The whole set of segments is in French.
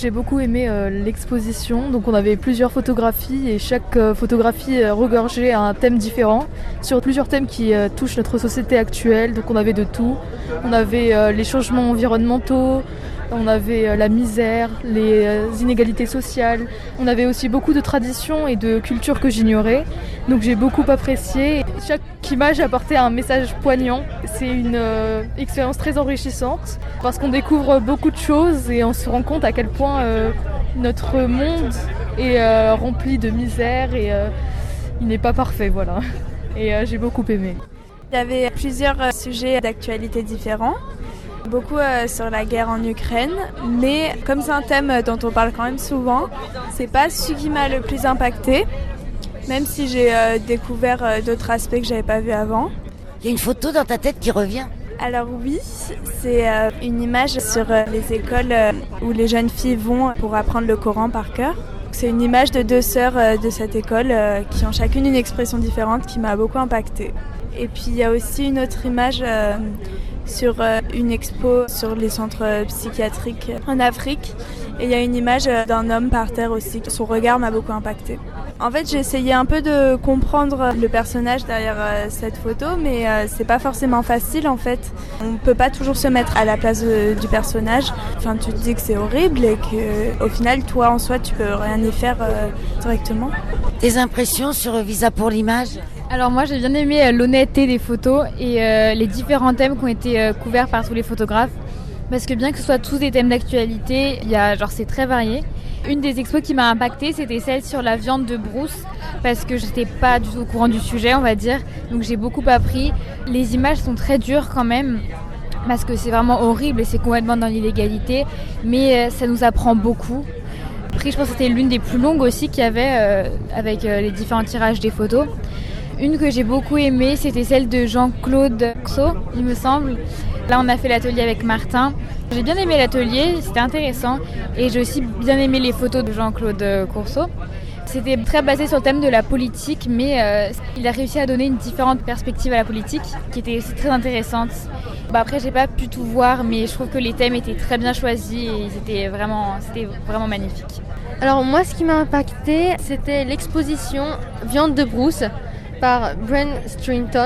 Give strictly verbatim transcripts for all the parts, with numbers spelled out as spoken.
j'ai beaucoup aimé euh, l'exposition. Donc on avait plusieurs photographies et chaque euh, photographie euh, regorgeait un thème différent sur plusieurs thèmes qui euh, touchent notre société actuelle. Donc on avait de tout. On avait euh, les changements environnementaux, on avait euh, la misère, les euh, inégalités sociales. On avait aussi beaucoup de traditions et de cultures que j'ignorais. Donc j'ai beaucoup apprécié. Chaque image apportait un message poignant. C'est une euh, expérience très enrichissante parce qu'on découvre beaucoup de choses et on se rend compte à quel point euh, notre monde est euh, rempli de misère et euh, il n'est pas parfait, voilà. Et euh, j'ai beaucoup aimé. Il y avait plusieurs euh, sujets d'actualité différents, beaucoup euh, sur la guerre en Ukraine, mais comme c'est un thème dont on parle quand même souvent, c'est pas celui qui m'a le plus impacté, même si j'ai euh, découvert euh, d'autres aspects que j'avais pas vus avant. Il y a une photo dans ta tête qui revient. Alors oui, c'est euh, une image sur euh, les écoles euh, où les jeunes filles vont pour apprendre le Coran par cœur. C'est une image de deux sœurs euh, de cette école euh, qui ont chacune une expression différente qui m'a beaucoup impactée. Et puis il y a aussi une autre image euh, sur euh, une expo sur les centres psychiatriques en Afrique. Et il y a une image d'un homme par terre aussi. Son regard m'a beaucoup impactée. En fait, j'ai essayé un peu de comprendre le personnage derrière euh, cette photo, mais euh, c'est pas forcément facile en fait. On peut pas toujours se mettre à la place de, du personnage. Enfin, tu te dis que c'est horrible et que, au final, toi en soi, tu peux rien y faire euh, directement. Tes impressions sur Visa pour l'image ? Alors moi j'ai bien aimé euh, l'honnêteté des photos et euh, les différents thèmes qui ont été euh, couverts par tous les photographes. Parce que bien que ce soit tous des thèmes d'actualité, il y a, genre, c'est très varié. Une des expos qui m'a impactée, c'était celle sur la viande de brousse, parce que j'étais pas du tout au courant du sujet, on va dire. Donc j'ai beaucoup appris. Les images sont très dures quand même, parce que c'est vraiment horrible et c'est complètement dans l'illégalité. Mais euh, ça nous apprend beaucoup. Après, je pense que c'était l'une des plus longues aussi qu'il y avait, euh, avec euh, les différents tirages des photos. Une que j'ai beaucoup aimée, c'était celle de Jean-Claude Courceau, il me semble. Là, on a fait l'atelier avec Martin. J'ai bien aimé l'atelier, c'était intéressant. Et j'ai aussi bien aimé les photos de Jean-Claude Courceau. C'était très basé sur le thème de la politique, mais euh, il a réussi à donner une différente perspective à la politique, qui était aussi très intéressante. Bah après, j'ai pas pu tout voir, mais je trouve que les thèmes étaient très bien choisis et c'était vraiment, c'était vraiment magnifique. Alors moi, ce qui m'a impacté, c'était l'exposition Viande de brousse par Brent Strington.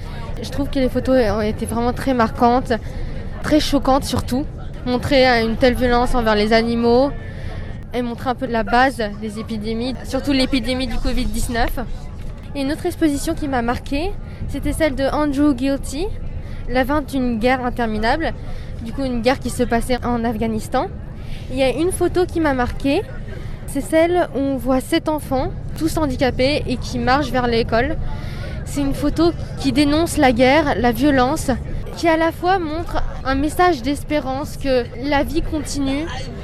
Je trouve que les photos ont été vraiment très marquantes, très choquantes surtout. Montrer une telle violence envers les animaux et montrer un peu de la base des épidémies, surtout l'épidémie du covid dix-neuf. Et une autre exposition qui m'a marquée, c'était celle de Andrew Gilty, La fin d'une guerre interminable, du coup une guerre qui se passait en Afghanistan. Il y a une photo qui m'a marquée, c'est celle où on voit sept enfants, tous handicapés et qui marchent vers l'école. C'est une photo qui dénonce la guerre, la violence, qui à la fois montre un message d'espérance que la vie continue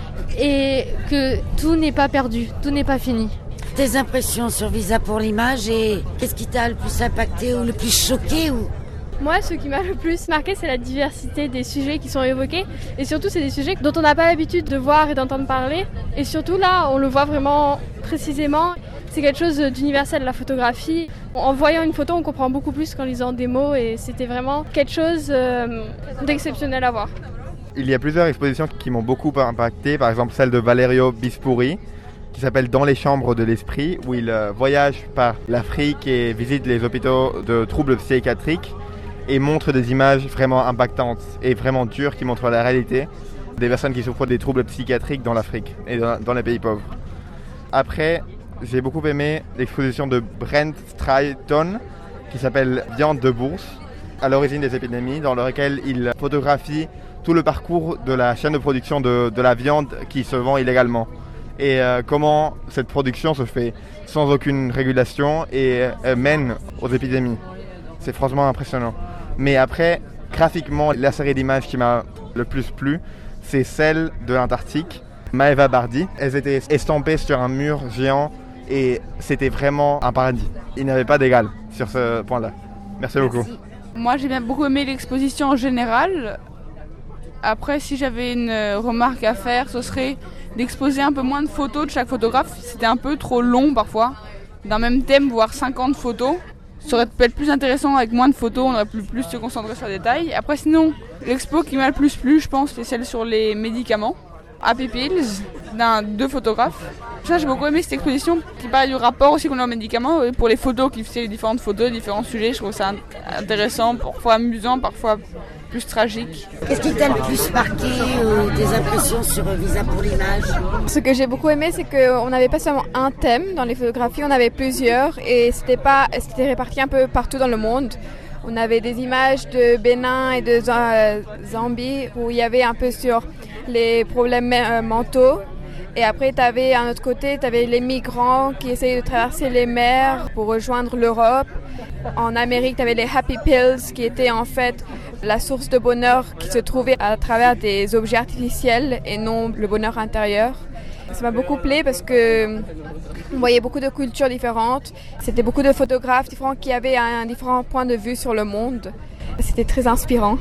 et que tout n'est pas perdu, tout n'est pas fini. Tes impressions sur Visa pour l'image et qu'est-ce qui t'a le plus impacté ou le plus choqué ou... Moi, ce qui m'a le plus marqué, c'est la diversité des sujets qui sont évoqués. Et surtout, c'est des sujets dont on n'a pas l'habitude de voir et d'entendre parler. Et surtout, là, on le voit vraiment précisément. C'est quelque chose d'universel, la photographie. En voyant une photo, on comprend beaucoup plus qu'en lisant des mots. Et c'était vraiment quelque chose euh, d'exceptionnel à voir. Il y a plusieurs expositions qui m'ont beaucoup impacté. Par exemple, celle de Valerio Bispuri, qui s'appelle Dans les chambres de l'esprit, où il euh, voyage par l'Afrique et visite les hôpitaux de troubles psychiatriques et montre des images vraiment impactantes et vraiment dures qui montrent la réalité des personnes qui souffrent des troubles psychiatriques dans l'Afrique et dans, dans les pays pauvres. Après, j'ai beaucoup aimé l'exposition de Brent Strington qui s'appelle Viande de bourse, à l'origine des épidémies, dans laquelle il photographie tout le parcours de la chaîne de production de, de la viande qui se vend illégalement. Et euh, comment cette production se fait sans aucune régulation et euh, mène aux épidémies. C'est franchement impressionnant. Mais après, graphiquement, la série d'images qui m'a le plus plu, c'est celle de l'Antarctique, Maeva Bardi. Elles étaient estampées sur un mur géant et c'était vraiment un paradis. Il n'y avait pas d'égal sur ce point-là. Merci, Merci beaucoup. Moi, j'ai bien beaucoup aimé l'exposition en général. Après, si j'avais une remarque à faire, ce serait d'exposer un peu moins de photos de chaque photographe. C'était un peu trop long parfois. D'un même thème, voire cinquante photos. Ça aurait pu être plus intéressant avec moins de photos, on aurait pu plus se concentrer sur les détails. Après sinon, l'expo qui m'a le plus plu, je pense, c'est celle sur les médicaments. Happy Pills, d'un deux photographes. Ça, j'ai beaucoup aimé cette exposition qui parle du rapport aussi qu'on a aux médicaments et pour les photos, qui fait différentes photos, différents sujets. Je trouve ça intéressant, parfois amusant, parfois plus tragique. Qu'est-ce qui t'a le plus marqué ou tes impressions sur Visa pour l'image? Ce que j'ai beaucoup aimé, c'est qu'on n'avait pas seulement un thème dans les photographies, on avait plusieurs et c'était pas, c'était réparti un peu partout dans le monde. On avait des images de Bénin et de Zambie où il y avait un peu sur les problèmes mentaux. Et après, tu avais à un autre côté, tu avais les migrants qui essayaient de traverser les mers pour rejoindre l'Europe. En Amérique, tu avais les Happy Pills qui étaient en fait la source de bonheur qui se trouvait à travers des objets artificiels et non le bonheur intérieur. Ça m'a beaucoup plu parce que on voyait beaucoup de cultures différentes. C'était beaucoup de photographes différents qui avaient un différent point de vue sur le monde. C'était très inspirant.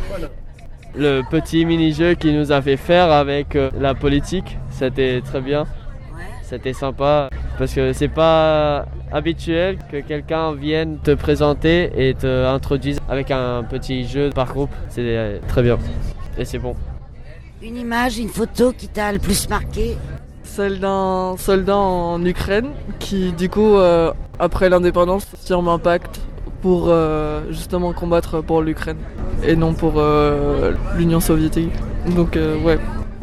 Le petit mini-jeu qu'il nous a fait faire avec la politique, c'était très bien. C'était sympa parce que c'est pas habituel que quelqu'un vienne te présenter et te introduise avec un petit jeu par groupe. C'est très bien et c'est bon. Une image, une photo qui t'a le plus marqué? Celle d'un soldat en Ukraine qui du coup euh, après l'indépendance tire l'impact pour euh, justement combattre pour l'Ukraine et non pour euh, l'Union soviétique. Donc euh, ouais.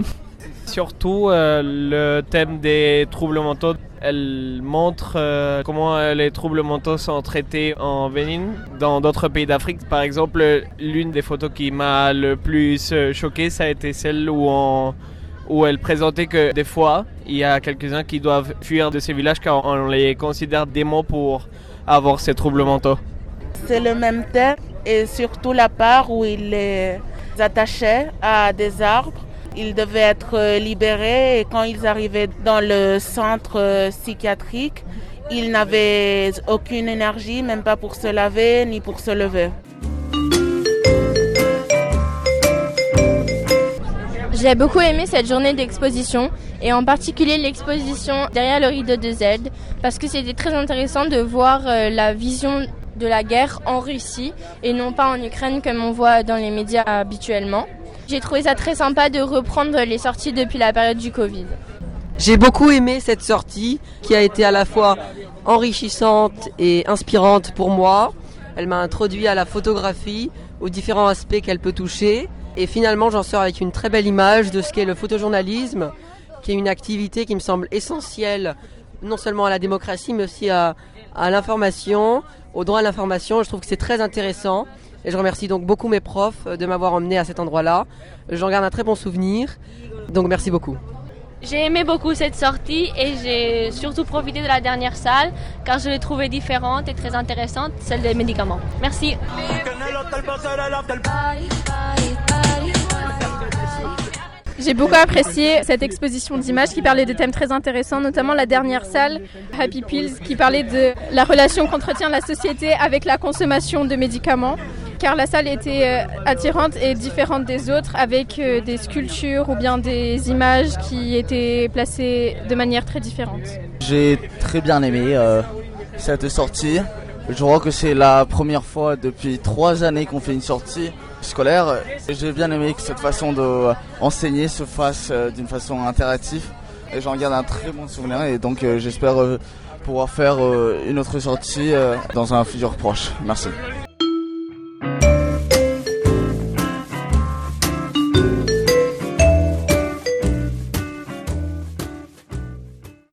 Surtout euh, le thème des troubles mentaux. Elle montre euh, comment euh, les troubles mentaux sont traités en Bénin, dans d'autres pays d'Afrique. Par exemple, l'une des photos qui m'a le plus choqué, ça a été celle où, on, où elle présentait que des fois, il y a quelques-uns qui doivent fuir de ces villages car on les considère démons pour avoir ces troubles mentaux. C'est le même thème et surtout la part où il les attachait à des arbres. Ils devaient être libérés et quand ils arrivaient dans le centre psychiatrique, ils n'avaient aucune énergie, même pas pour se laver ni pour se lever. J'ai beaucoup aimé cette journée d'exposition et en particulier l'exposition derrière le rideau de Z parce que c'était très intéressant de voir la vision de la guerre en Russie et non pas en Ukraine comme on voit dans les médias habituellement. J'ai trouvé ça très sympa de reprendre les sorties depuis la période du Covid. J'ai beaucoup aimé cette sortie qui a été à la fois enrichissante et inspirante pour moi. Elle m'a introduit à la photographie, aux différents aspects qu'elle peut toucher. Et finalement, j'en sors avec une très belle image de ce qu'est le photojournalisme, qui est une activité qui me semble essentielle, non seulement à la démocratie, mais aussi à, à l'information, au droit à l'information. Je trouve que c'est très intéressant. Et je remercie donc beaucoup mes profs de m'avoir emmené à cet endroit-là. J'en garde un très bon souvenir. Donc merci beaucoup. J'ai aimé beaucoup cette sortie et j'ai surtout profité de la dernière salle car je l'ai trouvée différente et très intéressante, celle des médicaments. Merci. J'ai beaucoup apprécié cette exposition d'images qui parlait de thèmes très intéressants, notamment la dernière salle, Happy Pills, qui parlait de la relation qu'entretient la société avec la consommation de médicaments. Car la salle était attirante et différente des autres, avec des sculptures ou bien des images qui étaient placées de manière très différente. J'ai très bien aimé euh, cette sortie. Je crois que c'est la première fois depuis trois années qu'on fait une sortie scolaire. J'ai bien aimé que cette façon d'enseigner se fasse d'une façon interactive. Et j'en garde un très bon souvenir et donc euh, j'espère euh, pouvoir faire euh, une autre sortie euh, dans un futur proche. Merci.